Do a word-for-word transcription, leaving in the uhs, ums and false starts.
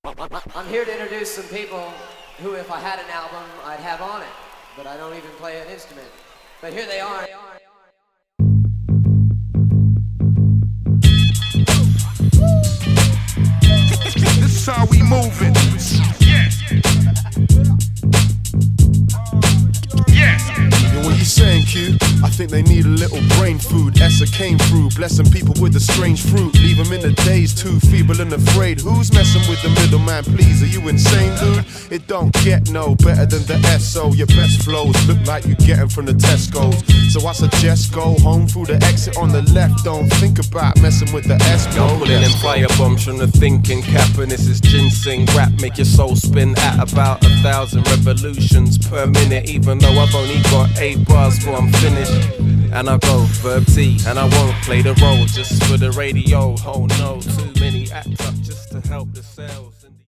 I'm here to introduce some people who, if I had an album, I'd have on it. But I don't even play an instrument. But here they are. This is how we moving. Yeah. Yeah. Yo, what you saying, Q? I think they need a little brain food. Essa came through, blessing people with a strange fruit. Leave them in the days, too feeble and afraid. Who's messing with the middleman, please? Are you insane, dude? It don't get no better than the S O. Your best flows look like you get them from the Tesco's. So I suggest go home through the exit on the left. Don't think about messing with the S O. Yo, pulling in fire bombs from the thinking cap, and this is ginseng rap. Make your soul spin at about a thousand revolutions per minute. Even though I've only got eight bars before I'm finished. And I go verb T, and I won't play the role just for the radio. Oh no, too many act up just to help the sales.